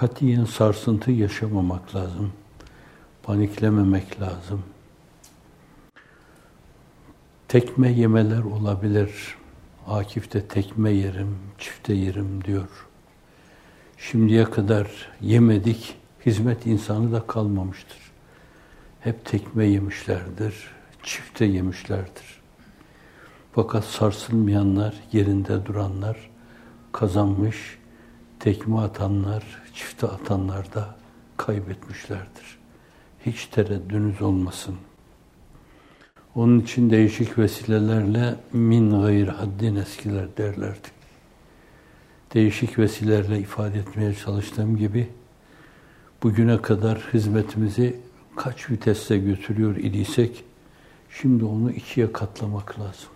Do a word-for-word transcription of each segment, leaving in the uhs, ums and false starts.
Katiyen sarsıntı yaşamamak lazım. Paniklememek lazım. Tekme yemeler olabilir. Akif de tekme yerim, çifte yerim diyor. Şimdiye kadar yemedik, hizmet insanı da kalmamıştır. Hep tekme yemişlerdir, çifte yemişlerdir. Fakat sarsılmayanlar, yerinde duranlar kazanmış, tekme atanlar, çifte atanlar da kaybetmişlerdir. Hiç tereddünüz olmasın. Onun için değişik vesilelerle min gayr haddin eskiler derlerdi. Değişik vesilelerle ifade etmeye çalıştığım gibi bugüne kadar hizmetimizi kaç viteste götürüyor idiysek şimdi onu ikiye katlamak lazım.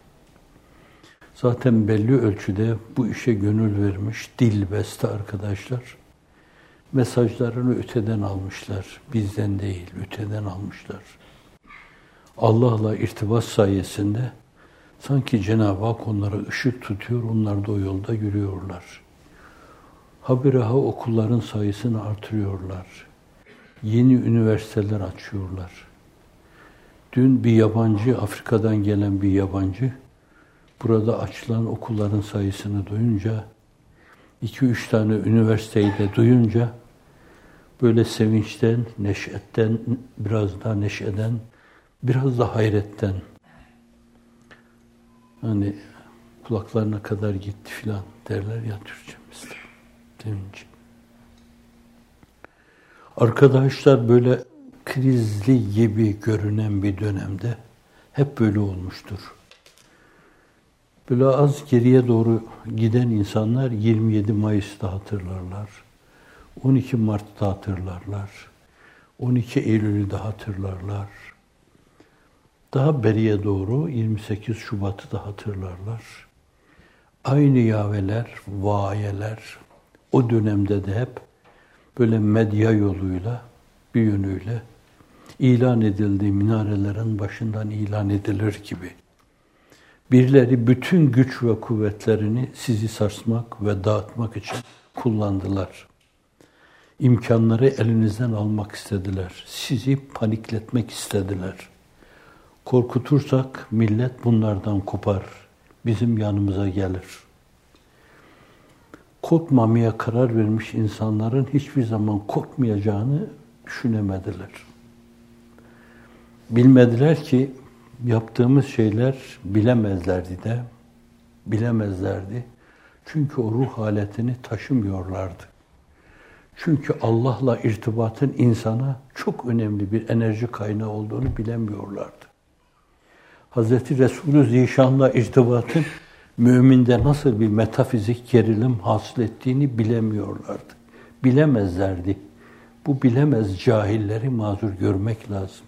Zaten belli ölçüde bu işe gönül vermiş dilbeste arkadaşlar mesajlarını öteden almışlar. Bizden değil, öteden almışlar. Allah'la irtibat sayesinde sanki Cenab-ı Hak onlara ışık tutuyor, onlar da o yolda yürüyorlar. Habire okulların sayısını artırıyorlar. Yeni üniversiteler açıyorlar. Dün bir yabancı, Afrika'dan gelen bir yabancı, burada açılan okulların sayısını duyunca, iki üç tane üniversiteyi de duyunca, böyle sevinçten, neşetten, biraz daha neşeden, biraz da hayretten, hani kulaklarına kadar gitti filan derler ya Türkçemizde. Demince. Arkadaşlar böyle krizli gibi görünen bir dönemde hep böyle olmuştur. Böyle az geriye doğru giden insanlar yirmi yedi Mayıs'ta hatırlarlar. on iki Mart'ta hatırlarlar. on iki Eylül'ü de hatırlarlar. Daha beriye doğru yirmi sekiz Şubat'ı da hatırlarlar. Aynı yaveler, vayeler o dönemde de hep böyle medya yoluyla, bir yönüyle ilan edildiği minarelerin başından ilan edilir gibi. Birileri bütün güç ve kuvvetlerini sizi sarsmak ve dağıtmak için kullandılar. İmkanları elinizden almak istediler. Sizi panikletmek istediler. Korkutursak millet bunlardan kopar, bizim yanımıza gelir. Korkmamaya karar vermiş insanların hiçbir zaman korkmayacağını düşünemediler. Bilmediler ki yaptığımız şeyler bilemezlerdi de, bilemezlerdi. Çünkü o ruh haletini taşımıyorlardı. Çünkü Allah'la irtibatın insana çok önemli bir enerji kaynağı olduğunu bilemiyorlardı. Hazreti Resulü Zişan'la irtibatın müminde nasıl bir metafizik gerilim hasıl ettiğini bilemiyorlardı. Bilemezlerdi. Bu bilemez cahilleri mazur görmek lazım.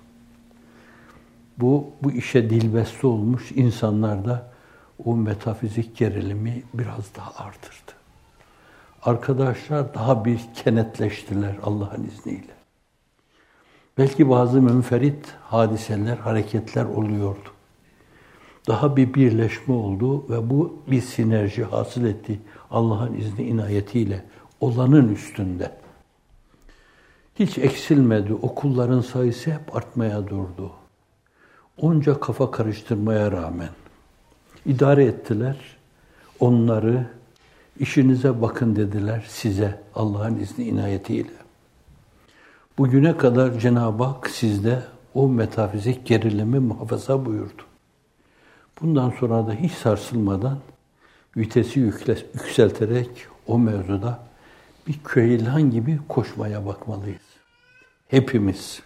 Bu, bu işe dilbeste olmuş insanlarda o metafizik gerilimi biraz daha artırdı. Arkadaşlar daha bir kenetleştiler Allah'ın izniyle. Belki bazı münferit hadiseler, hareketler oluyordu. Daha bir birleşme oldu ve bu bir sinerji hasıl etti Allah'ın izni inayetiyle olanın üstünde. Hiç eksilmedi. Okulların sayısı hep artmaya durdu. Onca kafa karıştırmaya rağmen idare ettiler. Onları işinize bakın dediler size Allah'ın izni inayetiyle. Bugüne kadar Cenab-ı Hak sizde o metafizik gerilimi muhafaza buyurdu. Bundan sonra da hiç sarsılmadan vitesi yükselterek o mevzuda bir köylan gibi koşmaya bakmalıyız. Hepimiz.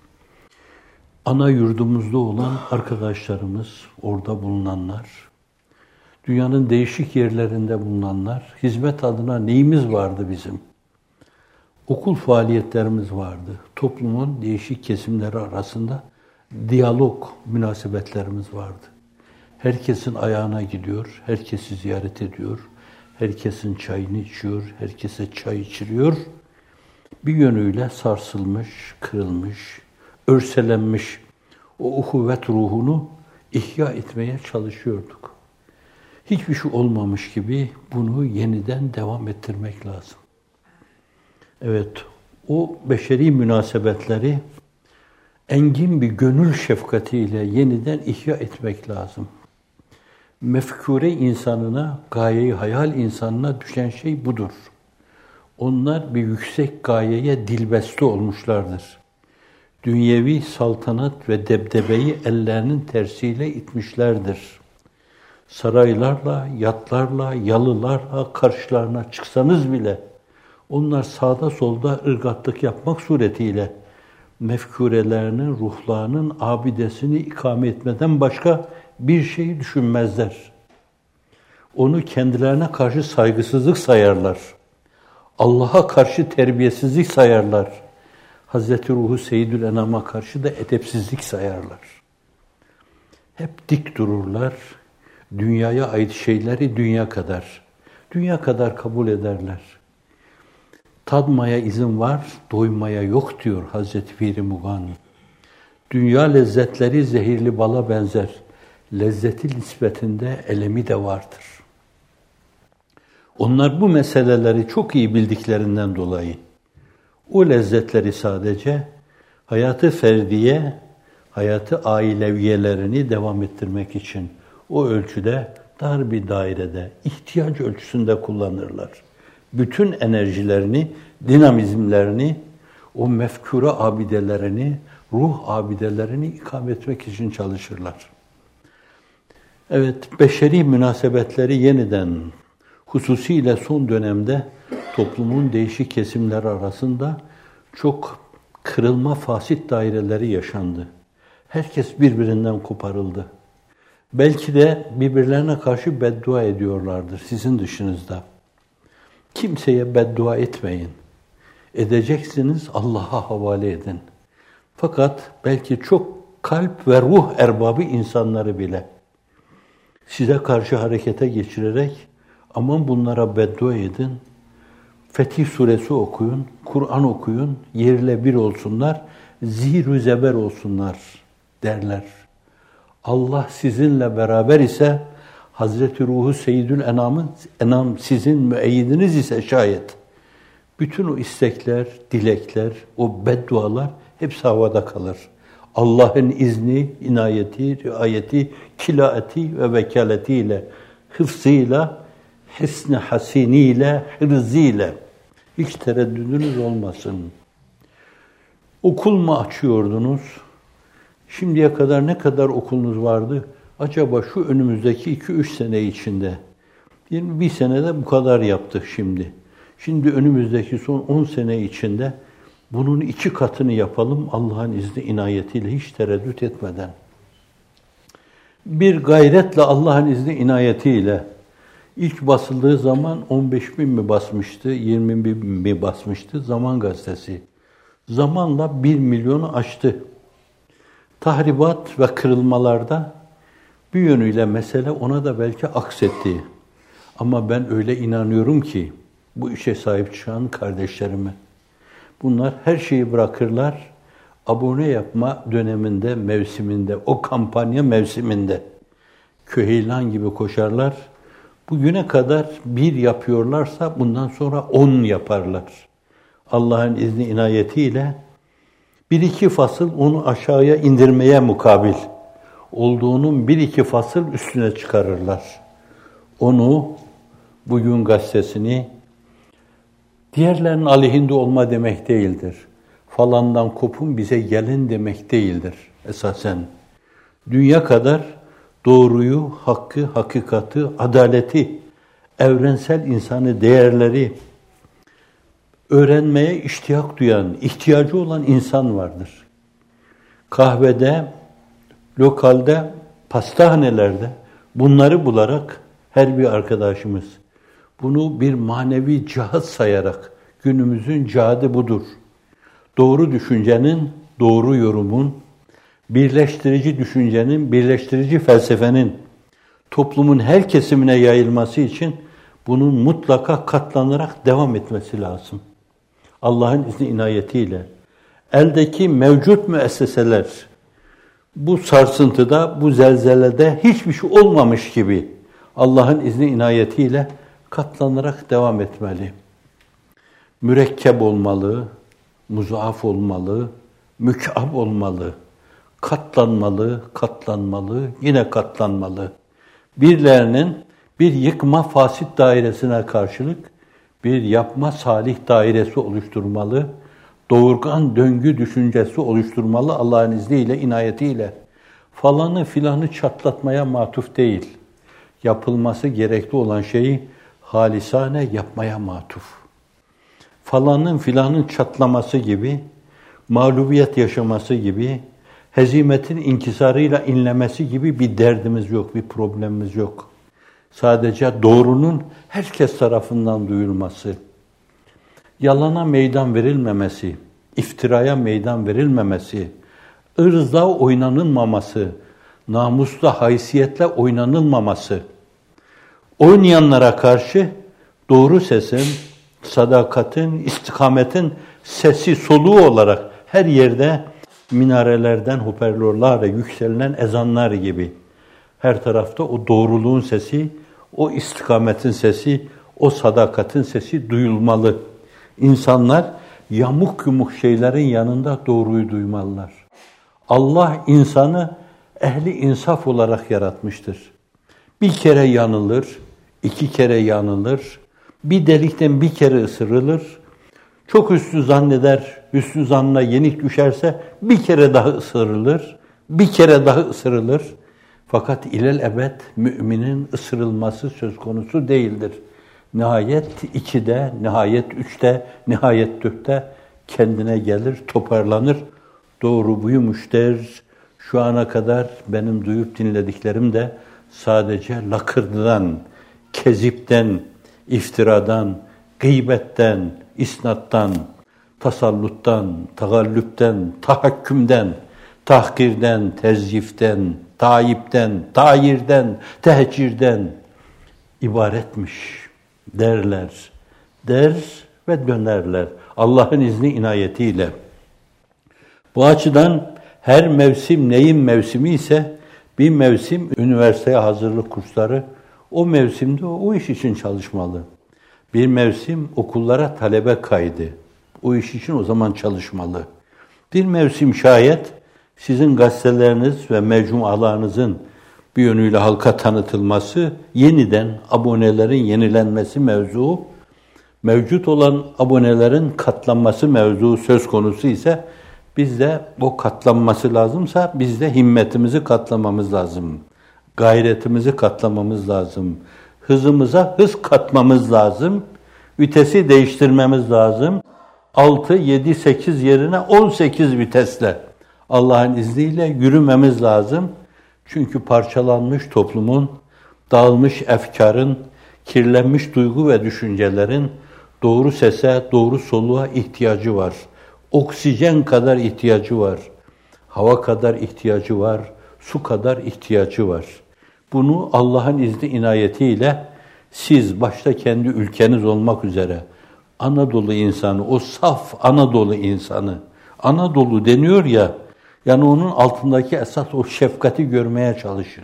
Ana yurdumuzda olan arkadaşlarımız, orada bulunanlar, dünyanın değişik yerlerinde bulunanlar, hizmet adına neyimiz vardı bizim? Okul faaliyetlerimiz vardı. Toplumun değişik kesimleri arasında diyalog münasebetlerimiz vardı. Herkesin ayağına gidiyor, herkesi ziyaret ediyor, herkesin çayını içiyor, herkese çay içiriyor. Bir yönüyle sarsılmış, kırılmış, örselenmiş o uhuvvet ruhunu ihya etmeye çalışıyorduk. Hiçbir şey olmamış gibi bunu yeniden devam ettirmek lazım. Evet, o beşeri münasebetleri engin bir gönül şefkatiyle yeniden ihya etmek lazım. Mefkure insanına, gaye-i hayal insanına düşen şey budur. Onlar bir yüksek gayeye dilbeste olmuşlardır. Dünyevi saltanat ve debdebeyi ellerinin tersiyle itmişlerdir. Saraylarla, yatlarla, yalılarla karşılarına çıksanız bile onlar sağda solda ırgatlık yapmak suretiyle mefkurelerinin, ruhlarının abidesini ikame etmeden başka bir şeyi düşünmezler. Onu kendilerine karşı saygısızlık sayarlar. Allah'a karşı terbiyesizlik sayarlar. Hazreti Ruhu Seyyidül Enam'a karşı da edepsizlik sayarlar. Hep dik dururlar. Dünyaya ait şeyleri dünya kadar, dünya kadar kabul ederler. Tadmaya izin var, doymaya yok diyor Hazreti Pir-i Mugani. Dünya lezzetleri zehirli bala benzer. Lezzeti nispetinde elemi de vardır. Onlar bu meseleleri çok iyi bildiklerinden dolayı o lezzetleri sadece hayatı ferdiye, hayatı aileviyelerini devam ettirmek için o ölçüde, dar bir dairede, ihtiyaç ölçüsünde kullanırlar. Bütün enerjilerini, dinamizmlerini, o mefkure abidelerini, ruh abidelerini ikame etmek için çalışırlar. Evet, beşeri münasebetleri yeniden, hususiyle son dönemde toplumun değişik kesimleri arasında çok kırılma, fasit daireleri yaşandı. Herkes birbirinden koparıldı. Belki de birbirlerine karşı beddua ediyorlardır sizin dışınızda. Kimseye beddua etmeyin. Edeceksiniz, Allah'a havale edin. Fakat belki çok kalp ve ruh erbabı insanları bile size karşı harekete geçirerek aman bunlara beddua edin, Fetih Suresi okuyun, Kur'an okuyun, yerle bir olsunlar, zihir-ü zeber olsunlar derler. Allah sizinle beraber ise Hazreti Ruhu Seyyidül Enam'ın Enam sizin müeyyidiniz ise şayet bütün o istekler, dilekler, o beddualar hepsi havada kalır. Allah'ın izni, inayeti, riayeti, kilaeti ve vekaletiyle, hıfzıyla, hisn-i hasiniyle, hırzıyla hiç tereddüdünüz olmasın. Okul mu açıyordunuz? Şimdiye kadar ne kadar okulunuz vardı? Acaba şu önümüzdeki iki üç sene içinde, yirmi bir senede bu kadar yaptık şimdi. Şimdi önümüzdeki son on sene içinde bunun iki katını yapalım Allah'ın izni inayetiyle hiç tereddüt etmeden. Bir gayretle Allah'ın izni inayetiyle ilk basıldığı zaman on beş bin mi basmıştı, yirmi bin mi basmıştı Zaman Gazetesi. Zamanla bir milyonu aştı. Tahribat ve kırılmalarda bir yönüyle mesele ona da belki aksetti. Ama ben öyle inanıyorum ki bu işe sahip çıkan kardeşlerime, bunlar her şeyi bırakırlar, abone yapma döneminde, mevsiminde, o kampanya mevsiminde köheylan gibi koşarlar. Bugüne kadar bir yapıyorlarsa bundan sonra on yaparlar. Allah'ın izni inayetiyle bir iki fasıl onu aşağıya indirmeye mukabil olduğunun bir iki fasıl üstüne çıkarırlar. Onu, Bugün Gazetesini diğerlerinin aleyhinde olma demek değildir. Falandan kopun bize gelin demek değildir esasen. Dünya kadar doğruyu, hakkı, hakikati, adaleti, evrensel insani değerleri öğrenmeye iştiyak duyan, ihtiyacı olan insan vardır. Kahvede, lokalde, pastahanelerde bunları bularak her bir arkadaşımız bunu bir manevi cihat sayarak günümüzün cihadı budur. Doğru düşüncenin, doğru yorumun, birleştirici düşüncenin, birleştirici felsefenin toplumun her kesimine yayılması için bunun mutlaka katlanarak devam etmesi lazım. Allah'ın izni inayetiyle. Eldeki mevcut müesseseler bu sarsıntıda, bu zelzelede hiçbir şey olmamış gibi Allah'ın izni inayetiyle katlanarak devam etmeli. mürekkep olmalı, muzaaf olmalı, mükab olmalı, katlanmalı, katlanmalı, yine katlanmalı. Birilerinin bir yıkma fasit dairesine karşılık bir yapma salih dairesi oluşturmalı, doğurgan döngü düşüncesi oluşturmalı Allah'ın izniyle, inayetiyle. Falanı filanı çatlatmaya matuf değil. Yapılması gerekli olan şeyi halisane yapmaya matuf. Falanın filanın çatlaması gibi, mağlubiyet yaşaması gibi, hezimetin inkisarıyla inlemesi gibi bir derdimiz yok, bir problemimiz yok. Sadece doğrunun herkes tarafından duyulması, yalana meydan verilmemesi, iftiraya meydan verilmemesi, ırzla oynanılmaması, namusla, haysiyetle oynanılmaması, oynayanlara karşı doğru sesin, sadakatin, istikametin sesi soluğu olarak her yerde minarelerden hoparlörlerle yükselen ezanlar gibi her tarafta o doğruluğun sesi, o istikametin sesi, o sadakatin sesi duyulmalı. İnsanlar yamuk yumuk şeylerin yanında doğruyu duymalılar. Allah insanı ehli insaf olarak yaratmıştır. Bir kere yanılır, iki kere yanılır, bir delikten bir kere ısırılır, çok hüsnü zanneder, hüsnü zannına yenik düşerse bir kere daha ısırılır, bir kere daha ısırılır. Fakat ilel ebed müminin ısırılması söz konusu değildir. Nihayet ikide, nihayet üçte, nihayet dörtte kendine gelir, toparlanır. Doğru buymuş der. Şu ana kadar benim duyup dinlediklerim de sadece lakırdıdan, kezipten, iftiradan, gıybetten, isnattan, tasalluttan, tagallüpten, tahakkümden, tahkirden, tezyiften, tayipten, tayirden, tehcirden ibaretmiş derler. Der ve dönerler. Allah'ın izni inayetiyle. Bu açıdan her mevsim neyin mevsimi ise bir mevsim üniversiteye hazırlık kursları o mevsimde o, o iş için çalışmalı. Bir mevsim okullara talebe kaydı. O iş için o zaman çalışmalı. Bir mevsim şayet sizin gazeteleriniz ve mecmualarınızın bir yönüyle halka tanıtılması, yeniden abonelerin yenilenmesi mevzu, mevcut olan abonelerin katlanması mevzu söz konusu ise biz de o katlanması lazımsa biz de himmetimizi katlamamız lazım. Gayretimizi katlamamız lazım. Hızımıza hız katmamız lazım. Vitesi değiştirmemiz lazım. altı, yedi, sekiz yerine on sekiz vitesle Allah'ın izniyle yürümemiz lazım. Çünkü parçalanmış toplumun, dağılmış efkarın, kirlenmiş duygu ve düşüncelerin doğru sese, doğru soluğa ihtiyacı var. Oksijen kadar ihtiyacı var. Hava kadar ihtiyacı var. Su kadar ihtiyacı var. Bunu Allah'ın izni inayetiyle siz başta kendi ülkeniz olmak üzere Anadolu insanı, o saf Anadolu insanı, Anadolu deniyor ya, yani onun altındaki esas o şefkati görmeye çalışın.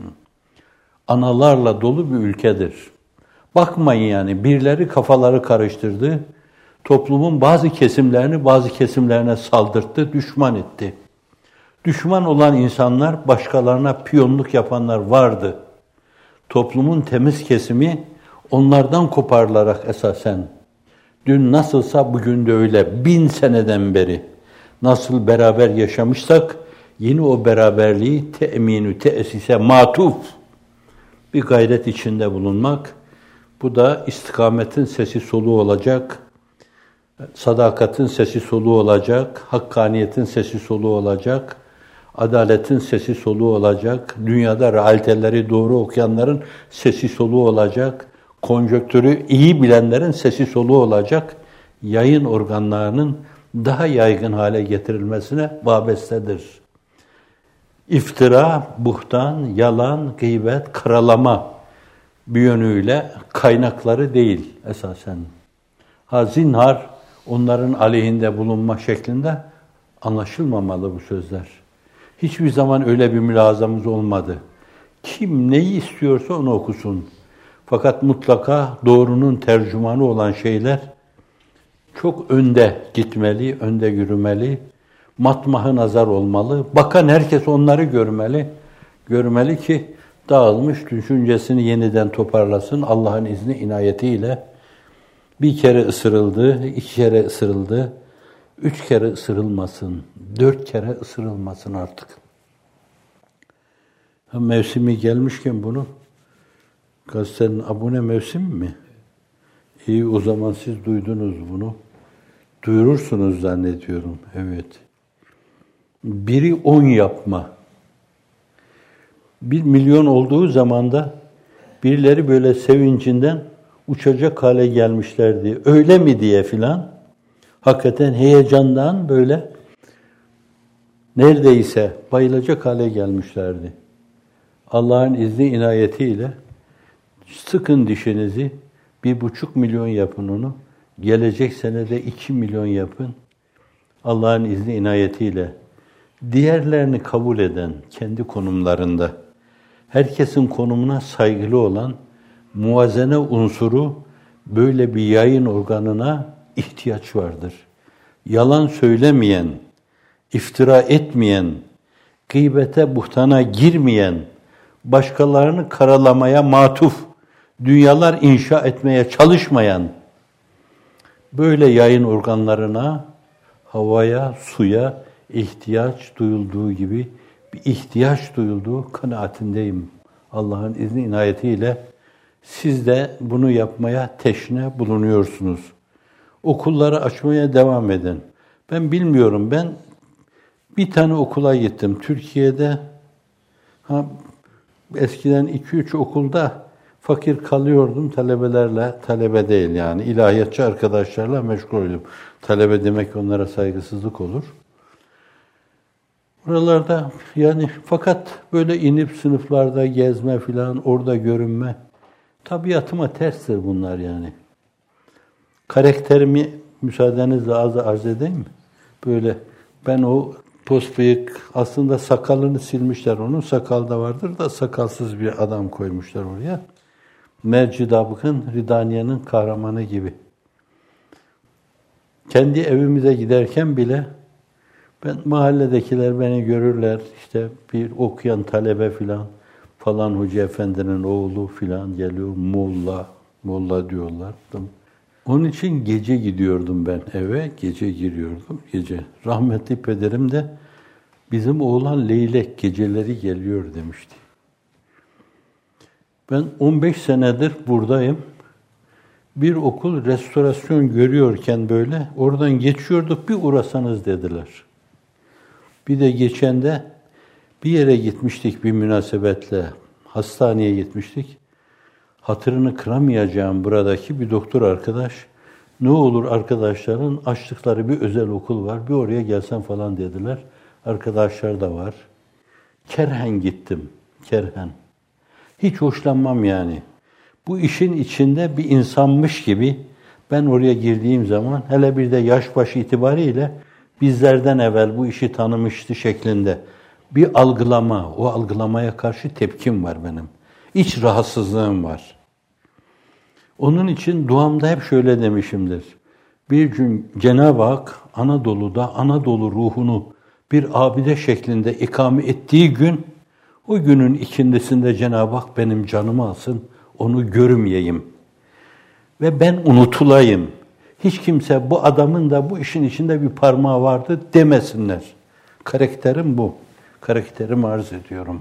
Analarla dolu bir ülkedir. Bakmayın yani, birileri kafaları karıştırdı, toplumun bazı kesimlerini bazı kesimlerine saldırttı, düşman etti. Düşman olan insanlar, başkalarına piyonluk yapanlar vardı. Toplumun temiz kesimi onlardan koparılarak esasen, dün nasılsa bugün de öyle, bin seneden beri nasıl beraber yaşamışsak, yine o beraberliği te'minü, te'sise, matuf bir gayret içinde bulunmak, bu da istikametin sesi soluğu olacak, sadakatin sesi soluğu olacak, hakkaniyetin sesi soluğu olacak, adaletin sesi soluğu olacak, dünyada realiteleri doğru okuyanların sesi soluğu olacak, konjonktürü iyi bilenlerin sesi soluğu olacak, yayın organlarının daha yaygın hale getirilmesine vabestedir. İftira, buhtan, yalan, gıybet, karalama bir yönüyle kaynakları değil esasen. Ha zinhar onların aleyhinde bulunma şeklinde anlaşılmamalı bu sözler. Hiçbir zaman öyle bir mülazamız olmadı. Kim neyi istiyorsa onu okusun. Fakat mutlaka doğrunun tercümanı olan şeyler çok önde gitmeli, önde yürümeli, matmahı nazar olmalı. Bakan herkes onları görmeli. Görmeli ki dağılmış düşüncesini yeniden toparlasın. Allah'ın izni, inayetiyle bir kere ısırıldı, iki kere ısırıldı, üç kere ısırılmasın, dört kere ısırılmasın artık. Ha, mevsimi gelmişken bunu, gazetenin abone mevsimi mi? İyi, o zaman siz duydunuz bunu. Duyurursunuz zannediyorum, evet. Biri on yapma. Bir milyon olduğu zaman da birileri böyle sevincinden uçacak hale gelmişlerdi. Öyle mi diye filan. Hakikaten heyecandan böyle neredeyse bayılacak hale gelmişlerdi. Allah'ın izni, inayetiyle sıkın dişinizi, bir buçuk milyon yapın onu. Gelecek senede iki milyon yapın. Allah'ın izni, inayetiyle diğerlerini kabul eden, kendi konumlarında, herkesin konumuna saygılı olan, muvazene unsuru böyle bir yayın organına ihtiyaç vardır. Yalan söylemeyen, iftira etmeyen, gıybete, buhtana girmeyen, başkalarını karalamaya matuf, dünyalar inşa etmeye çalışmayan, böyle yayın organlarına, havaya, suya ihtiyaç duyulduğu gibi bir ihtiyaç duyulduğu kanaatindeyim. Allah'ın izni, inayetiyle siz de bunu yapmaya teşne bulunuyorsunuz. Okulları açmaya devam edin. Ben bilmiyorum, ben bir tane okula gittim. Türkiye'de ha, eskiden iki üç okulda fakir kalıyordum talebelerle, talebe değil yani, ilahiyatçı arkadaşlarla meşgul oldum. Talebe demek onlara saygısızlık olur. Buralarda yani fakat böyle inip sınıflarda gezme filan, orada görünme, tabiatıma terstir bunlar yani. Karakterimi müsaadenizle az arz edeyim mi? Böyle ben o toz bıyık, aslında sakalını silmişler, onun sakal da vardır da sakalsız bir adam koymuşlar oraya. Mercidabık'ın, Ridaniye'nin kahramanı gibi. Kendi evimize giderken bile ben, mahalledekiler beni görürler, işte bir okuyan talebe filan, falan hoca efendinin oğlu filan geliyor, molla, molla diyorlar. Onun için gece gidiyordum ben eve, gece giriyordum, gece. Rahmetli pederim de bizim oğlan leylek geceleri geliyor demişti. Ben on beş senedir buradayım. Bir okul restorasyon görüyorken böyle, oradan geçiyorduk, bir uğrasanız dediler. Bir de geçen de bir yere gitmiştik bir münasebetle, hastaneye gitmiştik. Hatırını kıramayacağım buradaki bir doktor arkadaş, ne olur arkadaşların açtıkları bir özel okul var, bir oraya gelsen falan dediler. Arkadaşlar da var. Kerhen gittim, kerhen. Hiç hoşlanmam yani. Bu işin içinde bir insanmış gibi ben oraya girdiğim zaman, hele bir de yaş başı itibariyle bizlerden evvel bu işi tanımıştı şeklinde bir algılama, o algılamaya karşı tepkim var benim. İç rahatsızlığım var. Onun için duamda hep şöyle demişimdir. Bir gün Cenab-ı Hak Anadolu'da Anadolu ruhunu bir abide şeklinde ikame ettiği gün, o günün ikindisinde Cenab-ı Hak benim canımı alsın, onu görmeyeyim. Ve ben unutulayım. Hiç kimse bu adamın da bu işin içinde bir parmağı vardı demesinler. Karakterim bu. Karakterimi arz ediyorum.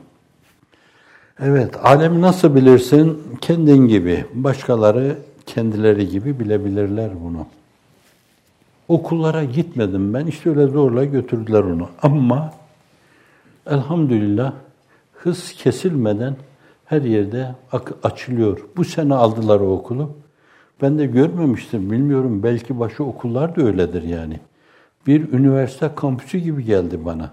Evet, alemi nasıl bilirsin? Kendin gibi. Başkaları kendileri gibi bilebilirler bunu. Okullara gitmedim ben. İşte öyle zorla götürdüler onu. Ama elhamdülillah hız kesilmeden her yerde açılıyor. Bu sene aldılar o okulu. Ben de görmemiştim, bilmiyorum. Belki başka okullar da öyledir yani. Bir üniversite kampüsü gibi geldi bana.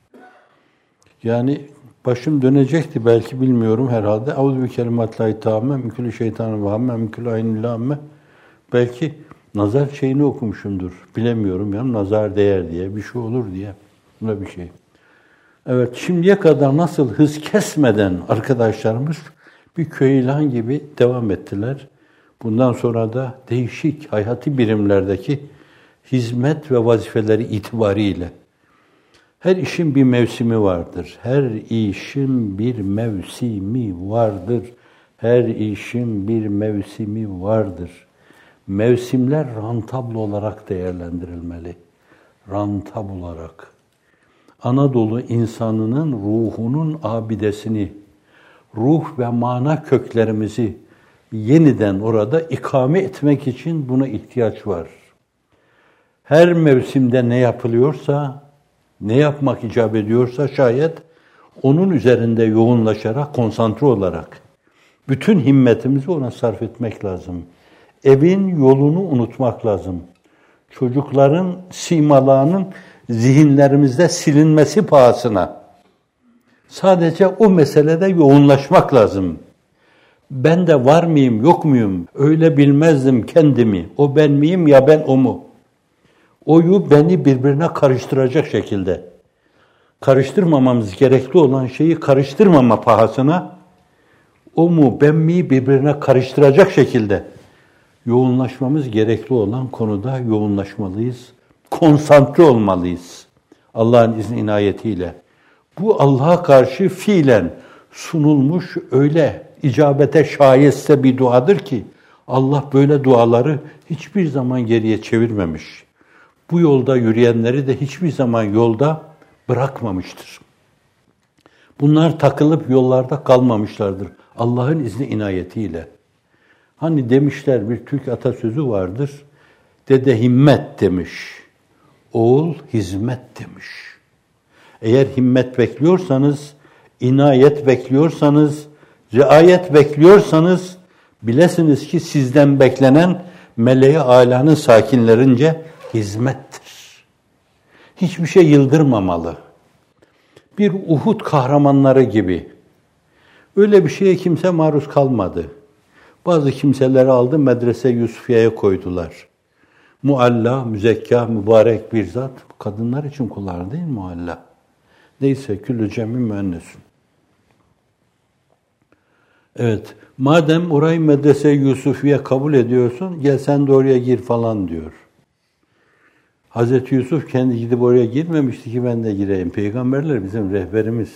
Yani başım dönecekti belki, bilmiyorum herhalde. Auzu bi kelimatillahi tamme min kulli şeytanir ve hamme min kulli aynin lamme. Belki nazar şeyini okumuşumdur. Bilemiyorum ya, nazar değer diye bir şey olur diye. Buna bir şey. Evet, şimdiye kadar nasıl hız kesmeden arkadaşlarımız bir köy ilan gibi devam ettiler. Bundan sonra da değişik hayati birimlerdeki hizmet ve vazifeleri itibariyle her işin bir mevsimi vardır. Her işin bir mevsimi vardır. Her işin bir mevsimi vardır. Mevsimler rantabl olarak değerlendirilmeli. Rantabl olarak. Anadolu insanının ruhunun abidesini, ruh ve mana köklerimizi yeniden orada ikame etmek için buna ihtiyaç var. Her mevsimde ne yapılıyorsa, ne yapmak icap ediyorsa şayet onun üzerinde yoğunlaşarak, konsantre olarak bütün himmetimizi ona sarf etmek lazım. Evin yolunu unutmak lazım. Çocukların simalarının zihinlerimizde silinmesi pahasına sadece o meselede yoğunlaşmak lazım. Ben de var mıyım, yok muyum? Öyle bilmezdim kendimi. O ben miyim ya ben o mu? Oyu beni birbirine karıştıracak şekilde, karıştırmamamız gerekli olan şeyi karıştırmama pahasına, o mu ben mi birbirine karıştıracak şekilde yoğunlaşmamız gerekli olan konuda yoğunlaşmalıyız. Konsantre olmalıyız. Allah'ın izni inayetiyle. Bu Allah'a karşı fiilen sunulmuş öyle icabete şayeste bir duadır ki Allah böyle duaları hiçbir zaman geriye çevirmemiş. Bu yolda yürüyenleri de hiçbir zaman yolda bırakmamıştır. Bunlar takılıp yollarda kalmamışlardır. Allah'ın izni inayetiyle. Hani demişler, bir Türk atasözü vardır. Dede himmet demiş. Oğul hizmet demiş. Eğer himmet bekliyorsanız, inayet bekliyorsanız, riayet bekliyorsanız bilesiniz ki sizden beklenen meleği âlânın sakinlerince hizmettir. Hiçbir şey yıldırmamalı. Bir Uhud kahramanları gibi. Öyle bir şeye kimse maruz kalmadı. Bazı kimseleri aldı, medrese Yusufiye'ye koydular. Mualla, müzekka, mübarek bir zat. Kadınlar için kullanır değil mi mualla? Neyse, küllü cem'in müennesün. Evet, madem orayı medrese Yusufiye kabul ediyorsun, gel sen de oraya gir falan diyor. Hazreti Yusuf kendi gidip oraya girmemişti ki ben de gireyim. Peygamberler bizim rehberimiz.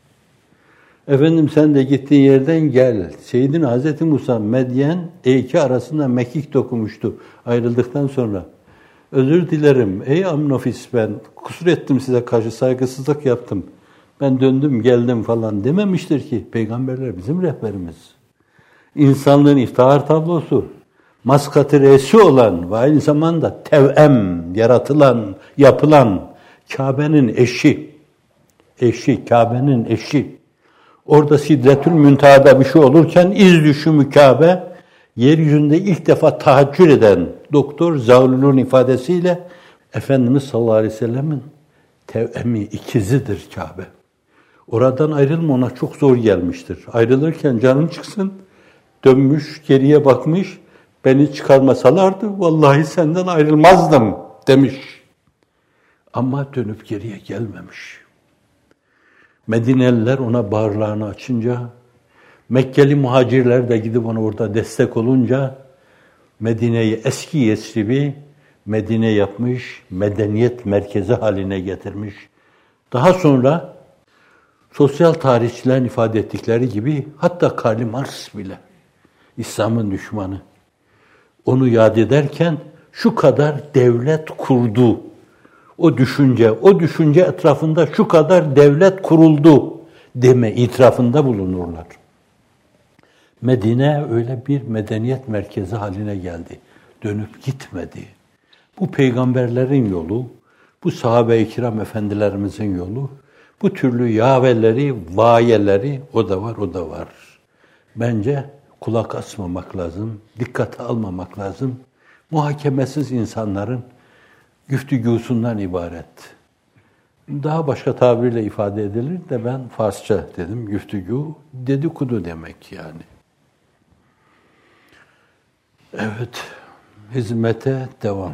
Efendim sen de gittiğin yerden gel. Seyyidina Hazreti Musa Medyen Eyke arasında mekik dokumuştu ayrıldıktan sonra. Özür dilerim ey amnofis, ben kusur ettim, size karşı saygısızlık yaptım. Ben döndüm geldim falan dememiştir ki. Peygamberler bizim rehberimiz. İnsanlığın iftihar tablosu, maskatı reisi olan ve aynı zamanda tevem, yaratılan, yapılan Kabe'nin eşi, eşi, Kabe'nin eşi. Orada Sidretül Münteha'da bir şey olurken iz düşümü Kabe, yeryüzünde ilk defa tahaccür eden Doktor Zavlul'un ifadesiyle Efendimiz sallallahu aleyhi ve sellemin tevemi, ikizidir Kabe. Oradan ayrılma ona çok zor gelmiştir. Ayrılırken canım çıksın, dönmüş, geriye bakmış, beni çıkarmasalardı vallahi senden ayrılmazdım demiş. Ama dönüp geriye gelmemiş. Medineliler ona bağırlarını açınca, Mekkeli muhacirler de gidip ona orada destek olunca, Medine'yi, eski Yesrib'i Medine yapmış, medeniyet merkezi haline getirmiş. Daha sonra sosyal tarihçilerin ifade ettikleri gibi, hatta Karl Marx bile, İslam'ın düşmanı, onu yad ederken şu kadar devlet kurdu. O düşünce, o düşünce etrafında şu kadar devlet kuruldu deme itirafında bulunurlar. Medine öyle bir medeniyet merkezi haline geldi. Dönüp gitmedi. Bu peygamberlerin yolu, bu sahabe-i kiram efendilerimizin yolu, bu türlü yaveleri, vayeleri o da var, o da var. Bence kulak asmamak lazım, dikkate almamak lazım. Muhakemesiz insanların güftügûsundan ibaret. Daha başka tabirle ifade edilir de ben Farsça dedim. Güftügû, dedikodu demek yani. Evet, hizmete devam.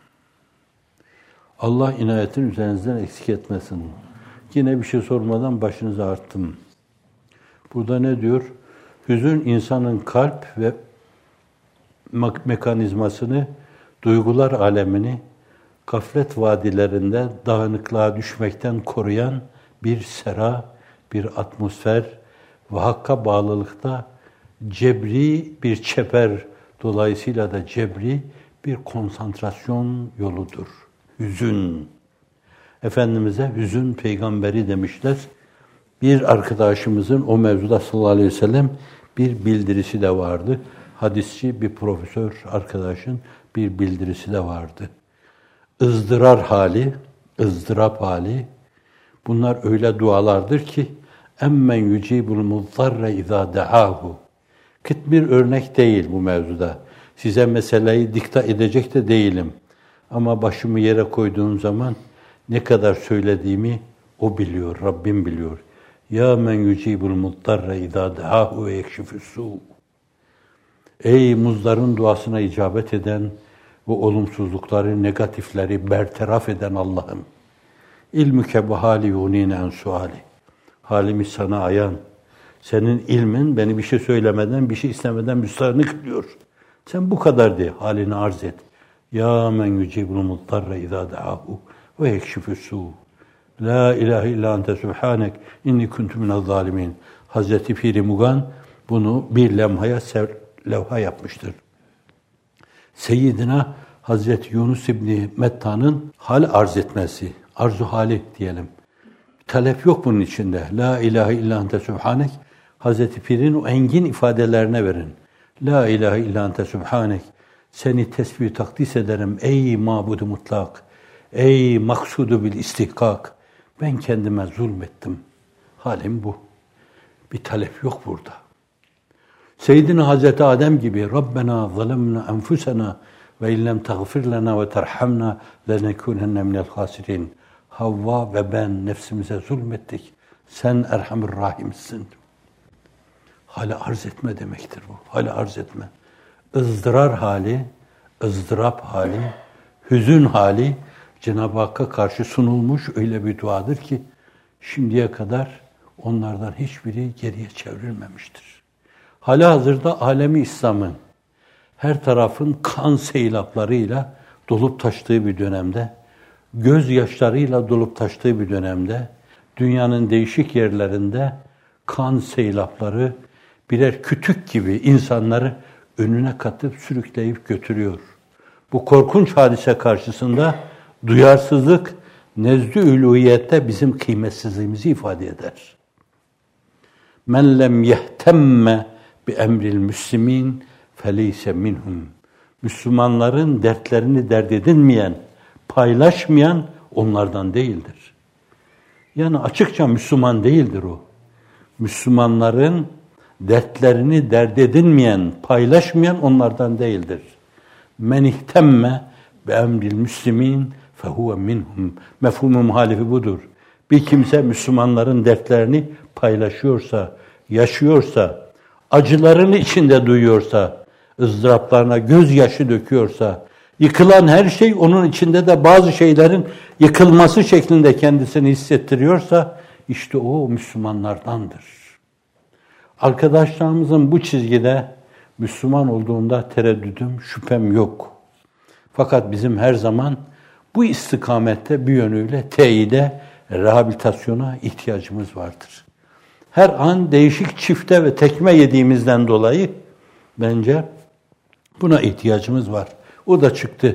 Allah inayetin üzerinizden eksik etmesin. Yine bir şey sormadan başınızı arttım. Burada ne diyor? Hüzün insanın kalp ve mekanizmasını, duygular alemini gaflet vadilerinde dağınıklığa düşmekten koruyan bir sera, bir atmosfer ve hakka bağlılıkta cebri bir çeper, dolayısıyla da cebri bir konsantrasyon yoludur. Hüzün. Efendimiz'e hüzün peygamberi demişler. Bir arkadaşımızın o mevzuda sallallahu aleyhi ve sellem bir bildirisi de vardı. Hadisçi bir profesör arkadaşın bir bildirisi de vardı. ızdırar hali, ızdırap hali, bunlar öyle dualardır ki emmen yucibul muzzarre izâ dehâhu. Kıt bir örnek değil bu mevzuda. Size meseleyi dikta edecek de değilim. Ama başımı yere koyduğum zaman ne kadar söylediğimi o biliyor, Rabbim biliyor. Ya men yucibul muzzarre izâ dehâhu ve yekşifus-sû. Ey muzdarın duasına icabet eden ve olumsuzlukları, negatifleri bertaraf eden Allah'ım. İlmüke bu hali yunîne en suali. Halimi sana ayan. Senin ilmin beni bir şey söylemeden, bir şey istemeden müstahını kılıyor. Sen bu kadar de, halini arz et. Ya men yucibul muttarre izâ da'ahu ve yekşifus-sû. La ilahe illa ente subhanek inni kuntu minez zalimin. Hazreti Pir-i Mugan bunu bir lemhaya levha yapmıştır. Seyyidina Hazreti Yunus İbni Metta'nın hal arz etmesi, arzu hali diyelim. Talep yok bunun içinde. La ilahe illa ente subhanek. Hazreti Pir'in o engin ifadelerine verin. La ilahe illa ente subhanek. Seni tesbih takdis ederim ey mabudu mutlak. Ey maksudu bil istihkak. Ben kendime zulmettim. Halim bu. Bir talep yok burada. Seyyidina Hazreti Adem gibi Rabbena zalemna enfusena ve illem tağfir lena ve terhamna lenekunenne minel hasirin. Havva ve ben nefsimize zulmettik. Sen Erhamur Rahim'sin. Hali arz etme demektir bu. Hali arz etme. ızdırar hali, ızdırap hali, hüzün hali Cenab-ı Hakk'a karşı sunulmuş öyle bir duadır ki şimdiye kadar onlardan hiçbiri geriye çevrilmemiştir. Halihazırda alemi İslam'ın her tarafın kan seylaplarıyla dolup taştığı bir dönemde, gözyaşlarıyla dolup taştığı bir dönemde, dünyanın değişik yerlerinde kan seylapları birer kütük gibi insanları önüne katıp sürükleyip götürüyor. Bu korkunç hadise karşısında duyarsızlık nezdü uluhiyette bizim kıymetsizliğimizi ifade eder. Men lem yehtemme bi emril müslimin feleyse minhum. Müslümanların dertlerini dert edinmeyen, paylaşmayan onlardan değildir. Yani açıkça Müslüman değildir o. Müslümanların dertlerini dert edinmeyen, paylaşmayan onlardan değildir. Men ihtemme bi emril müslimin fehuve minhum. Mefhumu muhalifi budur. Bir kimse Müslümanların dertlerini paylaşıyorsa, yaşıyorsa, acılarını içinde duyuyorsa, ızdıraplarına gözyaşı döküyorsa, yıkılan her şey onun içinde de bazı şeylerin yıkılması şeklinde kendisini hissettiriyorsa, işte o Müslümanlardandır. Arkadaşlarımızın bu çizgide Müslüman olduğunda tereddüdüm, şüphem yok. Fakat bizim her zaman bu istikamette bir yönüyle teyide, rehabilitasyona ihtiyacımız vardır. Her an değişik çifte ve tekme yediğimizden dolayı bence buna ihtiyacımız var. O da çıktı.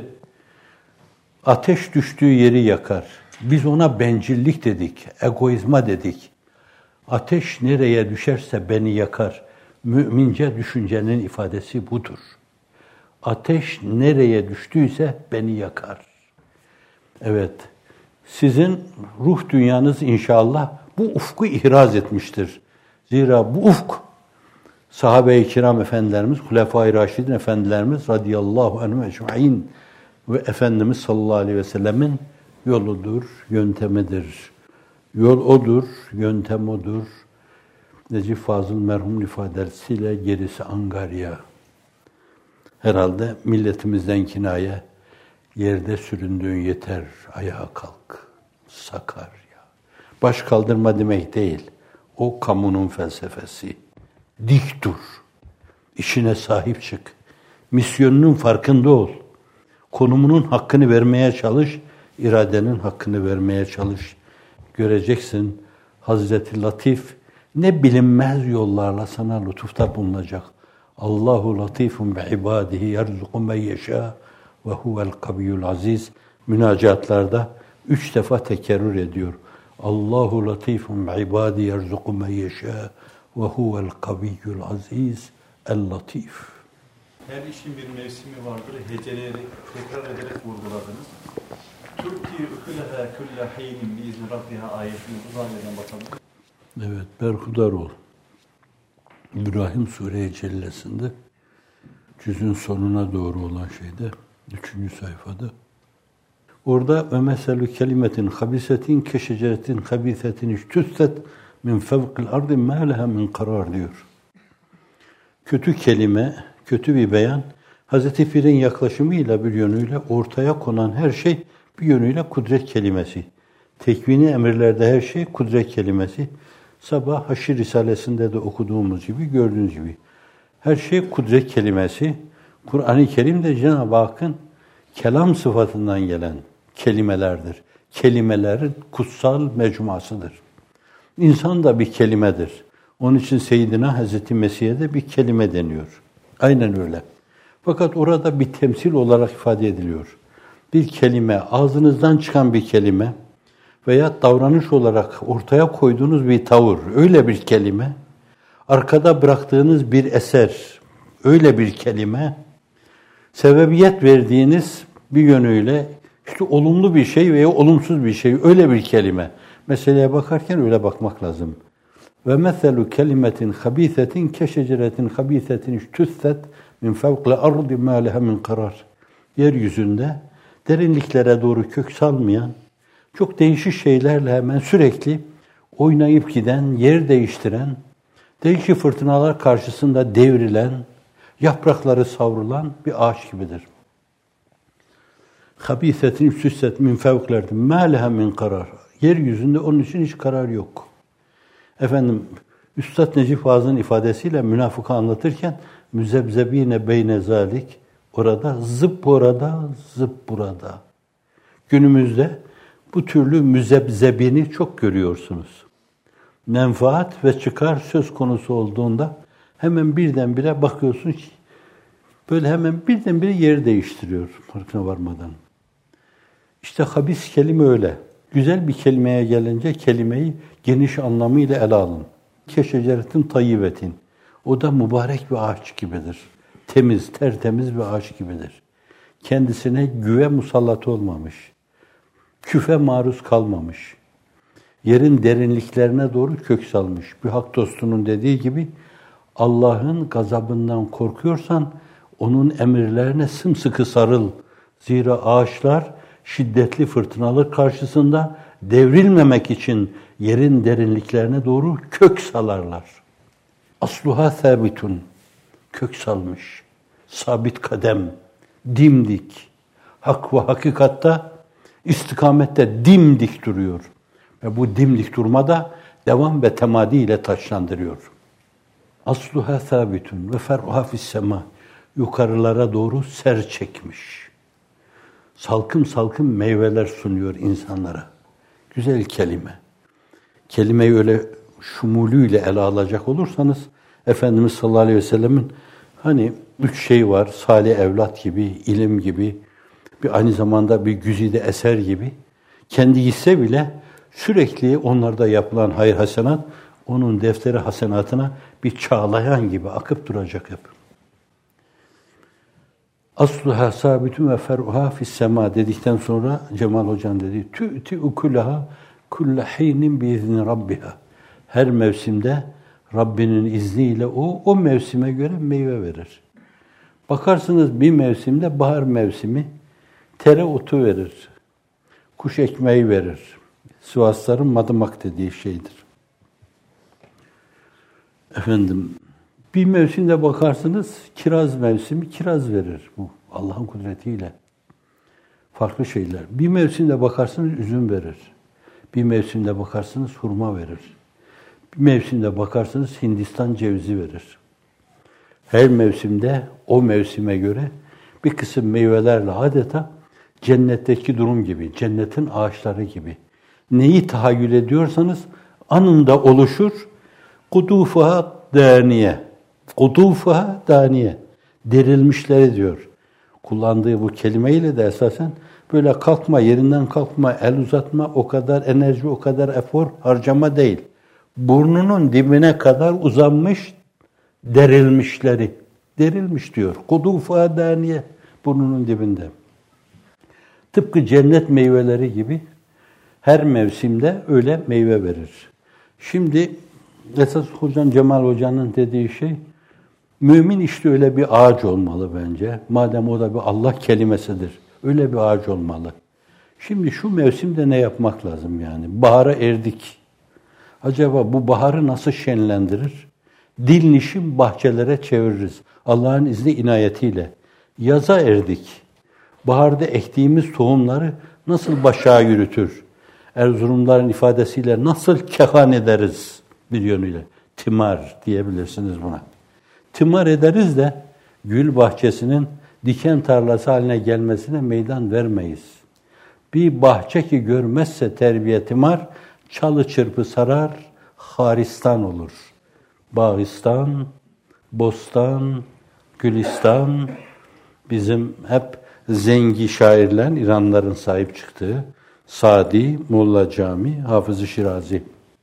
Ateş düştüğü yeri yakar. Biz ona bencillik dedik, egoizma dedik. Ateş nereye düşerse beni yakar. Mümince düşüncenin ifadesi budur. Ateş nereye düştüyse beni yakar. Evet, sizin ruh dünyanız inşallah bu ufku ihraz etmiştir. Zira bu ufk, sahabe-i kiram efendilerimiz, Hulefai Raşidin efendilerimiz radıyallahu anhum ecmaîn ve Efendimiz sallallahu aleyhi ve sellemin yoludur, yöntemidir. Yol odur, yöntem odur. Necip Fazıl merhumun ifadesiyle gerisi angarya. Herhalde milletimizden kinaye, yerde süründüğün yeter, ayağa kalk, Sakarya. Baş kaldırma demek değil, o kamunun felsefesi. Dik dur, işine sahip çık, misyonunun farkında ol. Konumunun hakkını vermeye çalış, iradenin hakkını vermeye çalış. Göreceksin Hazreti Latif ne bilinmez yollarla sana lütufta bulunacak. Allahu latifun bi ibadihi yerzuku men yeşâ ve huvel kaviyyul aziz. Münacatlarda üç defa tekerrür ediyor. Allahu latifun bi ibadihi yerzuku men yeşâ ve huvel kaviyyul aziz el-latif. Her işin bir mevsimi vardır. Heceleyerek, tekrar ederek vurguladınız. Türkiye ukulaha kulla hinin biizni rabbiha ayetini bu zanneden bakalım. Evet, berhudar ol. İbrahim Sure-i Cellesi'nde cüzün sonuna doğru olan şeyde, üçüncü sayfada. Orada ve meselü kelimetin habisetin keşeceretin habisetin iştüsset min fevkil ardi ma leha min karar diyor. Kötü kelime, kötü bir beyan, Hazreti Pir'in yaklaşımıyla bir yönüyle ortaya konan her şey bir yönüyle kudret kelimesi. Tekvini emirlerde her şey kudret kelimesi. Sabah Haşr Risalesi'nde de okuduğumuz gibi, gördüğünüz gibi. Her şey kudret kelimesi. Kur'an-ı Kerim de Cenab-ı Hakk'ın kelam sıfatından gelen kelimelerdir. Kelimelerin kutsal mecmuasıdır. İnsan da bir kelimedir. Onun için Seyyidina Hazreti Mesih'e de bir kelime deniyor. Aynen öyle. Fakat orada bir temsil olarak ifade ediliyor. Bir kelime, ağzınızdan çıkan bir kelime veya davranış olarak ortaya koyduğunuz bir tavır, öyle bir kelime, arkada bıraktığınız bir eser, öyle bir kelime, sebebiyet verdiğiniz bir yönüyle işte olumlu bir şey veya olumsuz bir şey, öyle bir kelime. Meseleye bakarken öyle bakmak lazım. Ve meselu kelimetin habisetin keşeceretin habisetin iştüsset min fevkle ardi ma leha min karar. Yeryüzünde derinliklere doğru kök salmayan, çok değişik şeylerle hemen sürekli oynayıp giden, yer değiştiren, değişik fırtınalar karşısında devrilen, yaprakları savrulan bir ağaç gibidir. Habisetin süsset min fevklerdi ma leha min karar. Yeryüzünde onun için hiç karar yok. Efendim, Üstad Necip Fazıl'ın ifadesiyle münafıkı anlatırken müzebzebine beyne zalik, orada zıp orada, zıp burada. Günümüzde bu türlü müzebzebini çok görüyorsunuz. Menfaat ve çıkar söz konusu olduğunda hemen birdenbire bakıyorsun ki böyle hemen birdenbire yer değiştiriyor farkına varmadan. İşte habis kelime öyle. Güzel bir kelimeye gelince kelimeyi geniş anlamıyla ele alın. Keşeceretin tayyibetin. O da mübarek bir ağaç gibidir. Temiz, tertemiz bir ağaç gibidir. Kendisine güve musallat olmamış. Küfe maruz kalmamış. Yerin derinliklerine doğru kök salmış. Bir hak dostunun dediği gibi Allah'ın gazabından korkuyorsan onun emirlerine sımsıkı sarıl. Zira ağaçlar şiddetli fırtınalar karşısında devrilmemek için yerin derinliklerine doğru kök salarlar. Asluha sabitun. Kök salmış. Sabit kadem. Dimdik. Hak ve hakikatta istikamette dimdik duruyor. Ve bu dimdik durmada devam ve temadi ile taçlandırıyor. Asluha sabitun ve fer'uha fis-sema. Yukarılara doğru ser çekmiş. Salkım salkım meyveler sunuyor insanlara. Güzel kelime. Kelimeyi öyle şumulüyle ele alacak olursanız Efendimiz sallallahu aleyhi ve sellemin hani üç şey var. Salih evlat gibi, ilim gibi, bir aynı zamanda bir güzide eser gibi. Kendi gitse bile sürekli onlarda yapılan hayır hasenat onun defteri hasenatına bir çağlayan gibi akıp duracak hep. Asluha sabitun ve fer'uha fis-sema dedikten sonra Cemal Hoca'nın dediği tü'ti ukulaha kulle hinin biizni rabbiha. Her mevsimde Rabbinin izniyle o o mevsime göre meyve verir. Bakarsınız bir mevsimde bahar mevsimi tereotu verir. Kuş ekmeği verir. Sivasların madımak dediği şeydir. Efendim bir mevsimde bakarsınız kiraz mevsimi kiraz verir bu Allah'ın kudretiyle. Farklı şeyler. Bir mevsimde bakarsınız üzüm verir. Bir mevsimde bakarsınız hurma verir. Bir mevsimde bakarsınız Hindistan cevizi verir. Her mevsimde o mevsime göre bir kısım meyvelerle adeta cennetteki durum gibi, cennetin ağaçları gibi. Neyi tahayyül ediyorsanız anında oluşur. Kutufuha daniye. Kutufuha daniye. Derilmişleri diyor. Kullandığı bu kelimeyle de esasen böyle kalkma, yerinden kalkma, el uzatma, o kadar enerji, o kadar efor harcama değil. Burnunun dibine kadar uzanmış, derilmişleri. Derilmiş diyor. Kutufuha daniye. Burnunun dibinde. Tıpkı cennet meyveleri gibi her mevsimde öyle meyve verir. Şimdi esas hocam Cemal Hoca'nın dediği şey, mümin işte öyle bir ağaç olmalı bence. Madem o da bir Allah kelimesidir. Öyle bir ağaç olmalı. Şimdi şu mevsimde ne yapmak lazım yani? Bahara erdik. Acaba bu baharı nasıl şenlendirir? Dil nişin bahçelere çeviririz. Allah'ın izni inayetiyle. Yaza erdik. Baharda ektiğimiz tohumları nasıl başa yürütür? Erzurumların ifadesiyle nasıl kehan ederiz bir yönüyle? Timar diyebilirsiniz buna. Timar ederiz de gül bahçesinin diken tarlası haline gelmesine meydan vermeyiz. Bir bahçe ki görmezse terbiye timar, çalı çırpı sarar, haristan olur. Bağistan, bostan, gülistan, bizim hep zengi şairlerin, İranlıların sahip çıktığı Sadi, Molla Cami, Hafız-ı Şirazi.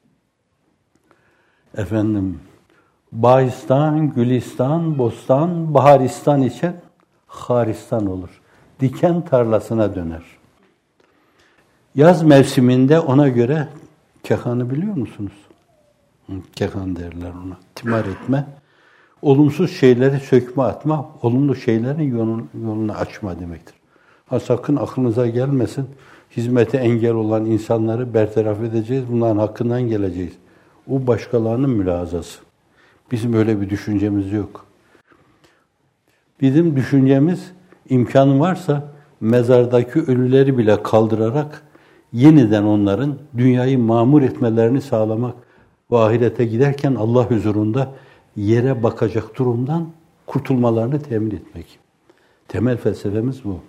Efendim, Bağistan, Gülistan, Bostan, Baharistan için Haristan olur. Diken tarlasına döner. Yaz mevsiminde ona göre kehanı biliyor musunuz? Kehan derler ona. Timar etme. Olumsuz şeyleri sökme atma, olumlu şeylerin yolunu, yolunu açma demektir. Ha sakın aklınıza gelmesin, hizmete engel olan insanları bertaraf edeceğiz, bunların hakkından geleceğiz. O başkalarının mülazası. Bizim öyle bir düşüncemiz yok. Bizim düşüncemiz, imkanı varsa mezardaki ölüleri bile kaldırarak yeniden onların dünyayı mamur etmelerini sağlamak ve ahirete giderken Allah huzurunda yere bakacak durumdan kurtulmalarını temin etmek. Temel felsefemiz bu.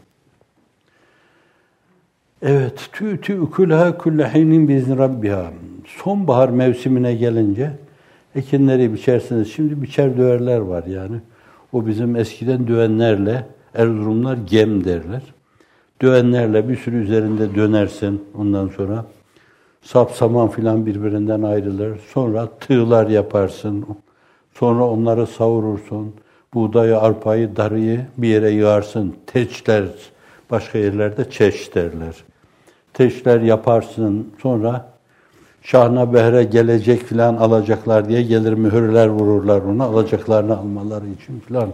Evet, tü'tü ukulaha kulle hinin biizni rabbiha. Sonbahar mevsimine gelince ekinleri biçersiniz. Şimdi biçer döverler var yani. O bizim eskiden dövenlerle, Erzurumlar gem derler. Dövenlerle bir sürü üzerinde dönersin. Ondan sonra sap saman filan birbirinden ayrılır. Sonra tığlar yaparsın. Sonra onları savurursun. Buğdayı, arpayı, darıyı bir yere yığarsın. Teçler, başka yerlerde çeş derler. Teçler yaparsın. Sonra şahna behre gelecek filan alacaklar diye gelir mühürler vururlar ona. Alacaklarını almaları için filan.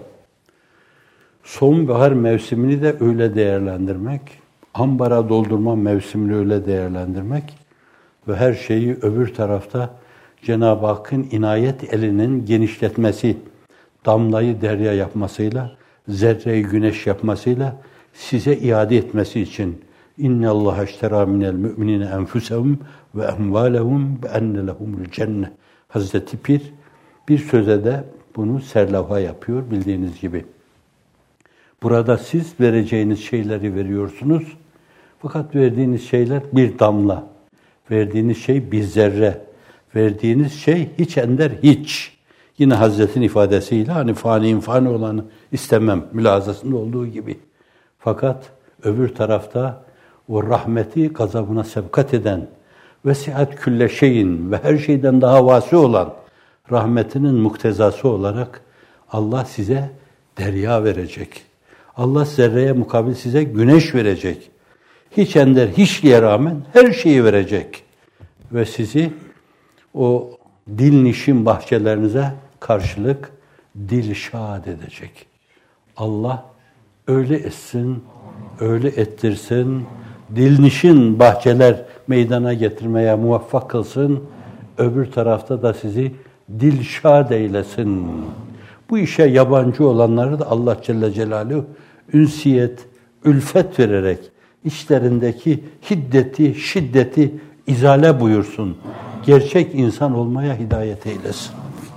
Sonbahar mevsimini de öyle değerlendirmek, ambara doldurma mevsimini öyle değerlendirmek ve her şeyi öbür tarafta Cenab-ı Hakk'ın inayet elinin genişletmesi, damlayı derya yapmasıyla, zerreyi güneş yapmasıyla size iade etmesi için İnne Allah iştera minel müminine enfusehum ve emvalehum bi enne lehumul cennet. Hazreti Pir bir söze de bunu serlevha yapıyor bildiğiniz gibi. Burada siz vereceğiniz şeyleri veriyorsunuz. Fakat verdiğiniz şeyler bir damla. Verdiğiniz şey bir zerre. Verdiğiniz şey hiç ender hiç. Yine Hazret'in ifadesiyle hani fani'in fani olanı istemem mülazasında olduğu gibi. Fakat öbür tarafta o rahmeti gazabına sevkat eden vesiat külle şeyin ve her şeyden daha vasi olan rahmetinin muktezası olarak Allah size derya verecek. Allah zerreye mukabil size güneş verecek. Hiç ender hiçliğe rağmen her şeyi verecek. Ve sizi o dil nişin bahçelerinize karşılık dilşad edecek. Allah öyle etsin, öyle ettirsin, dilnişin bahçeler meydana getirmeye muvaffak kılsın, öbür tarafta da sizi dilşad eylesin. Bu işe yabancı olanları da Allah Celle Celaluhu ünsiyet, ülfet vererek içlerindeki hiddeti, şiddeti izale buyursun. Gerçek insan olmaya hidayet eylesin.